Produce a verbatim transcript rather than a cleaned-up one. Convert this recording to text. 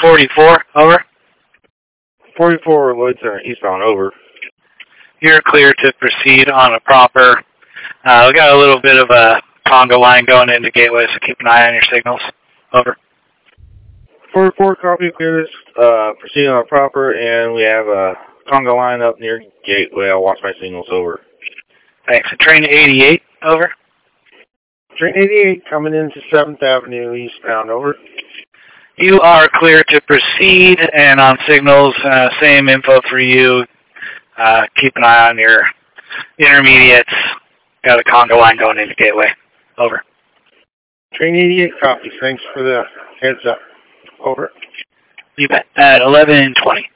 forty-four, over. forty-four, Lloyd Center, eastbound, over. You're clear to proceed on a proper. Uh, we got a little bit of a conga line going into Gateway, so keep an eye on your signals. Over. forty-four, copy, clear this, uh, proceed on a proper, and we have a conga line up near Gateway. I'll watch my signals, over. Thanks. And train eighty-eight, over. Train eighty-eight coming into seventh Avenue eastbound, over. You are clear to proceed, and on signals, uh, same info for you. Uh, keep an eye on your intermediates. Got a conga line going into Gateway. Over. Train eighty-eight, copy. Thanks for the heads up. Over. You bet. At eleven twenty.